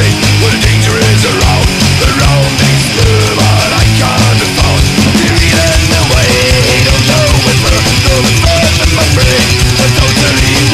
when the danger is around. The round is blue, but I can't afford to be leading away. Don't know what's wrong, no, it's far from my brain. I'm totally